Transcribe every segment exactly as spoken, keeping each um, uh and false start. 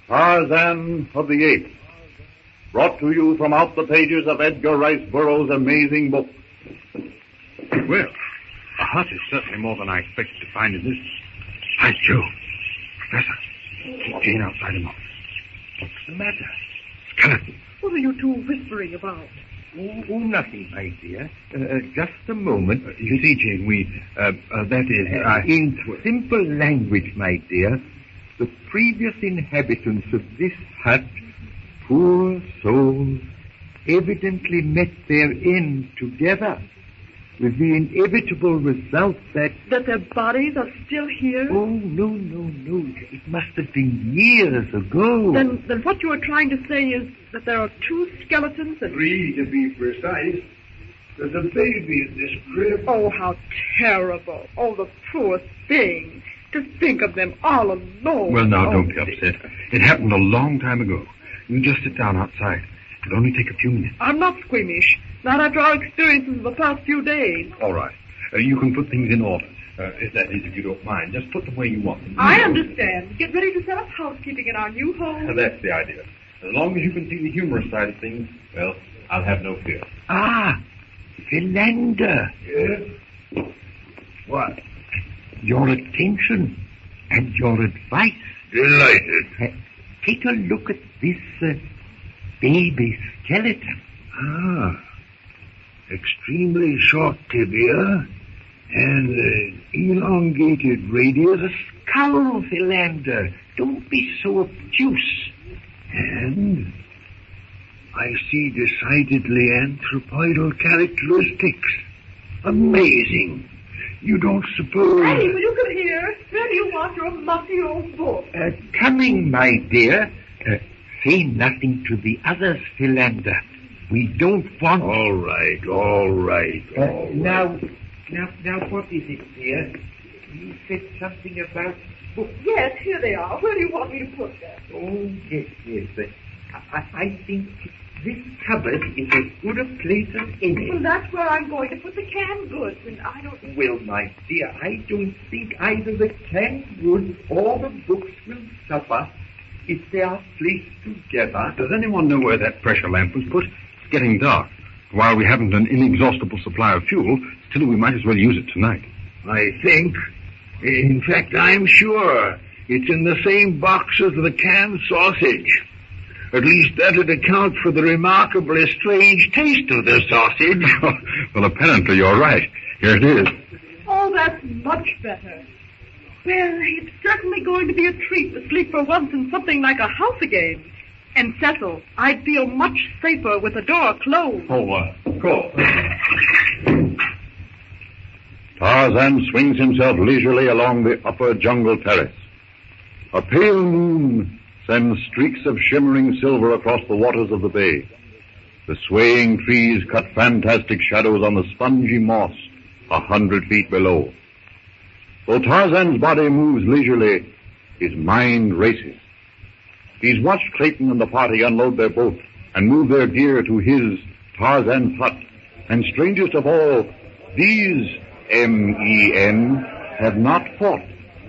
Tarzan of the Apes, brought to you from out the pages of Edgar Rice Burroughs' amazing book. Well, a hut is certainly more than I expected to find in this. Hi, Joe. Professor, keep Jane outside a moment. What's the matter? Skeleton. What are you two whispering about? Oh, oh nothing, my dear. Uh, just a moment. Uh, you see, Jane, we, uh, uh that is, uh, I... In simple language, my dear, the previous inhabitants of this hut, poor souls, evidently met their end together, with the inevitable result that... That their bodies are still here? Oh, no, no, no. It must have been years ago. Then, then what you are trying to say is that there are two skeletons and... Three, to be precise. There's a baby in this crib. Oh, how terrible. Oh, the poor thing. To think of them all alone. Well, now, oh, don't be upset. It happened a long time ago. You just sit down outside. It'll only take a few minutes. I'm not squeamish. Not after our experiences of the past few days. All right. Uh, you can put things in order. Uh, if that is, if you don't mind. Just put them where you want them. I understand. Get ready to set up housekeeping in our new home. Uh, that's the idea. As long as you can see the humorous side of things, well, I'll have no fear. Ah, Philander. Yes? What? Your attention and your advice. Delighted. Uh, take a look at this uh, baby skeleton. Ah. Extremely short tibia and uh, elongated radius. A skull, Philander. Don't be so obtuse. And I see decidedly anthropoidal characteristics. Amazing. You don't suppose... Hey, will you come here? Where do you want your mussy old book? Uh, coming, my dear. Uh, say nothing to the others, Philander. We don't want... All right, all right, all uh, right. Now, now, now, what is it, dear? You said something about books. Yes, here they are. Where do you want me to put them? Oh, yes, yes. Uh, I, I think this cupboard is as good a place as any. Well, that's where I'm going to put the canned goods, and I don't... Well, my dear, I don't think either the canned goods or the books will suffer if they are placed together. Does anyone know where that pressure lamp was put? It's getting dark. While we haven't an inexhaustible supply of fuel, still we might as well use it tonight. I think, in fact, I'm sure it's in the same box as the canned sausage. At least that'd account for the remarkably strange taste of the sausage. Well, apparently you're right. Here it is. Oh, that's much better. Well, it's certainly going to be a treat to sleep for once in something like a house again. And Cecil, I'd feel much safer with the door closed. Oh, uh, cool. Tarzan swings himself leisurely along the upper jungle terrace. A pale moon sends streaks of shimmering silver across the waters of the bay. The swaying trees cut fantastic shadows on the spongy moss a hundred feet below. Though Tarzan's body moves leisurely, his mind races. He's watched Clayton and the party unload their boat and move their gear to his, Tarzan's hut. And strangest of all, these M E N have not fought.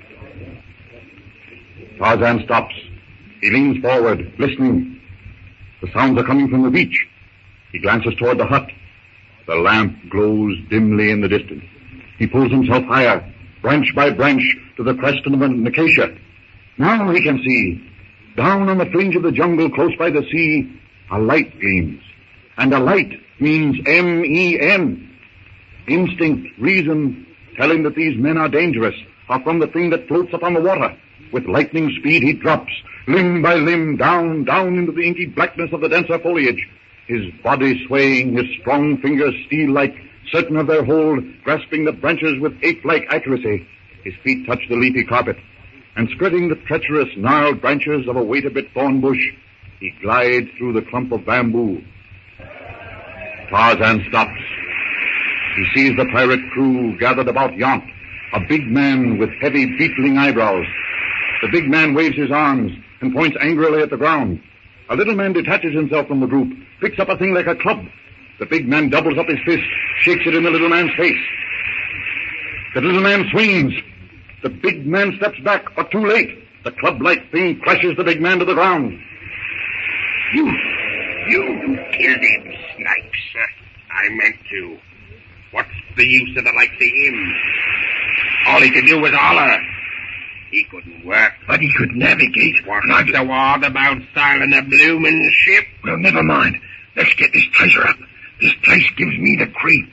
Tarzan stops. He leans forward, listening. The sounds are coming from the beach. He glances toward the hut. The lamp glows dimly in the distance. He pulls himself higher, branch by branch, to the crest of an acacia. Now he can see. Down on the fringe of the jungle, close by the sea, a light gleams. And a light means M E N. Instinct, reason, tell him that these men are dangerous, are from the thing that floats upon the water. With lightning speed he drops, limb by limb, down, down into the inky blackness of the denser foliage. His body swaying, his strong fingers steel-like, certain of their hold, grasping the branches with ape-like accuracy. His feet touch the leafy carpet, and skirting the treacherous, gnarled branches of a wait-a-bit thorn bush, he glides through the clump of bamboo. Tarzan stops. He sees the pirate crew gathered about Yount, a big man with heavy, beetling eyebrows. The big man waves his arms and points angrily at the ground. A little man detaches himself from the group, picks up a thing like a club. The big man doubles up his fist, shakes it in the little man's face. The little man swings. The big man steps back, but too late. The club-like thing crashes the big man to the ground. You, you killed him, Snipes. Uh, I meant to. What's the use of the likes of him? All he could do was holler. He couldn't work. But he could navigate. What was the word about styling a bloomin' ship? Well, never mind. Let's get this treasure up. This place gives me the creeps.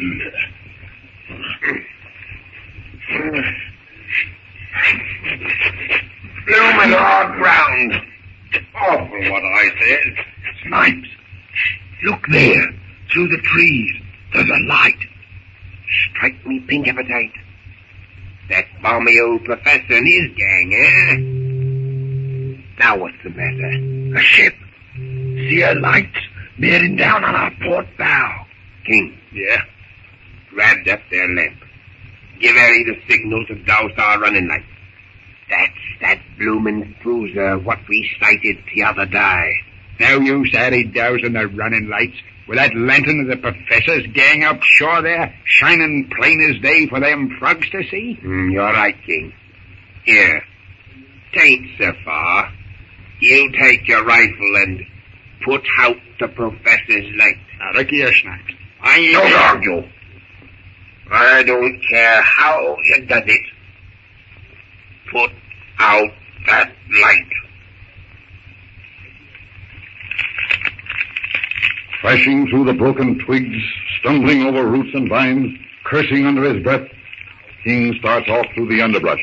Bloomin' hard ground. Awful what I said. Snipes, look there, through the trees. There's a light. Strike me pink appetite. That balmy old professor and his gang, eh? Now what's the matter? A ship. See her lights bearing down on our port bow. King. Yeah? Grabbed up their lamp. Give Harry the signal to douse our running lights. That's that bloomin' cruiser what we sighted the other day. No use, Harry, dousing the running lights. With that lantern of the professor's gang up shore there, shining plain as day for them frogs to see? Mm, you're right, King. Here. Tain't so far. You take your rifle and put out the professor's light. Now, look here, Snipes. I don't argue. I don't care how you does it. Put out that light. Crashing through the broken twigs, stumbling over roots and vines, cursing under his breath, King starts off through the underbrush.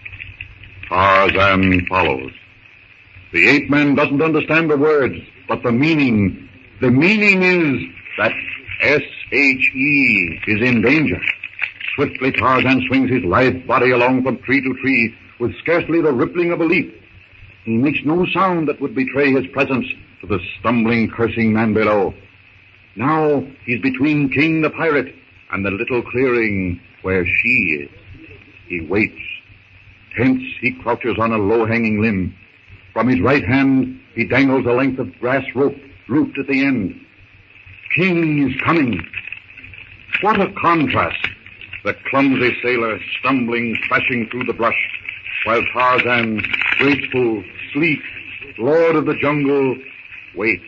Tarzan follows. The ape-man doesn't understand the words, but the meaning, the meaning is that S H E is in danger. Swiftly Tarzan swings his lithe body along from tree to tree with scarcely the rippling of a leaf. He makes no sound that would betray his presence to the stumbling, cursing man below. Now he's between King the pirate and the little clearing where she is. He waits. Tense, he crouches on a low-hanging limb. From his right hand, he dangles a length of grass rope, looped at the end. King is coming. What a contrast. The clumsy sailor stumbling, splashing through the brush, while Tarzan, graceful, sleek, lord of the jungle, waits.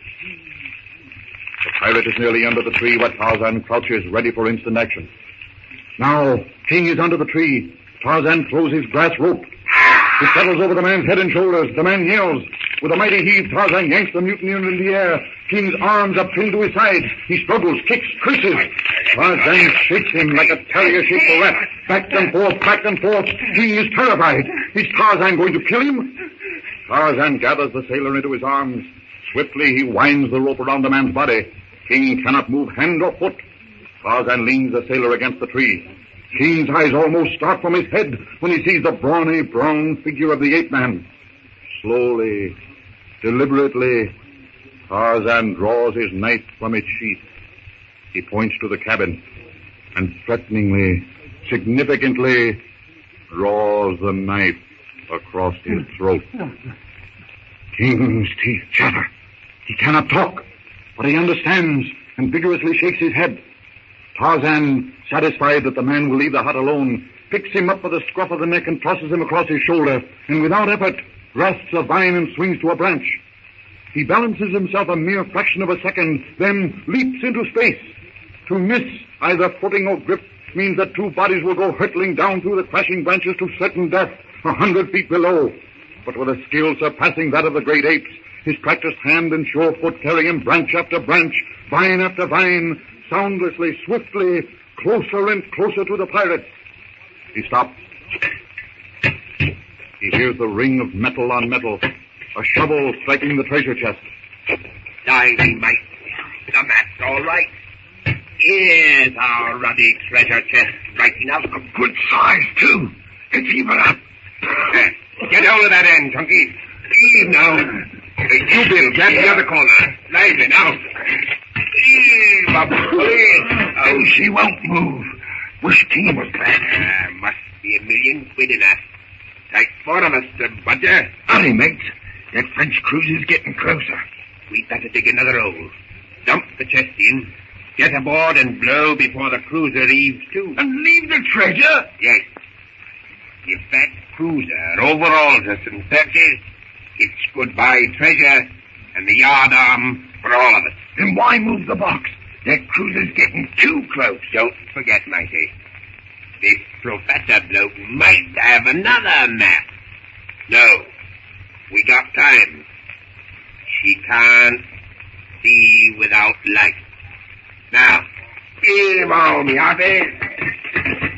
The pirate is nearly under the tree where Tarzan crouches, ready for instant action. Now, King is under the tree. Tarzan throws his grass rope. He settles over the man's head and shoulders. The man yells. With a mighty heave, Tarzan yanks the mutineer in the air. King's arms are pinned to his side. He struggles, kicks, curses. Tarzan shakes him like a terrier shakes a rat. Back and forth, back and forth. King is terrified. Is Tarzan going to kill him? Tarzan gathers the sailor into his arms. Swiftly he winds the rope around the man's body. King cannot move hand or foot. Tarzan leans the sailor against the tree. King's eyes almost start from his head when he sees the brawny, brown figure of the ape-man. Slowly, deliberately, Tarzan draws his knife from its sheath. He points to the cabin and threateningly, significantly, draws the knife across his throat. King's teeth chatter. He cannot talk, but he understands and vigorously shakes his head. Tarzan, satisfied that the man will leave the hut alone, picks him up by the scruff of the neck and tosses him across his shoulder, and without effort, grasps a vine and swings to a branch. He balances himself a mere fraction of a second, then leaps into space. To miss either footing or grip means that two bodies will go hurtling down through the crashing branches to certain death a hundred feet below. But with a skill surpassing that of the great apes, his practiced hand and sure foot carry him branch after branch, vine after vine, soundlessly, swiftly, closer and closer to the pirate. He stops. He hears the ring of metal on metal, a shovel striking the treasure chest. Diving, mate. The map's all right. Here's our ruddy treasure chest right enough. A good size, too. Let's heave her up. Uh, get hold of that end, Chunky. Heave now. Uh, you, Bill, grab the other corner. Lively, now. Heave up, please. Oh, she won't move. Wish King was back. Uh, must be a million quid in that. Take four of us to Budger. Hurry, mates. That French cruiser's getting closer. We'd better dig another hole. Dump the chest in. Get aboard and blow before the cruiser heaves too. And leave the treasure? Yes. Give back cruiser, overalls are synthetic. It's goodbye treasure, and the yardarm for all of us. Then why move the box? That cruiser's getting too close. Don't forget, Mikey. This professor bloke might have another map. No, we got time. She can't see without light. Now, give all me, Arthur.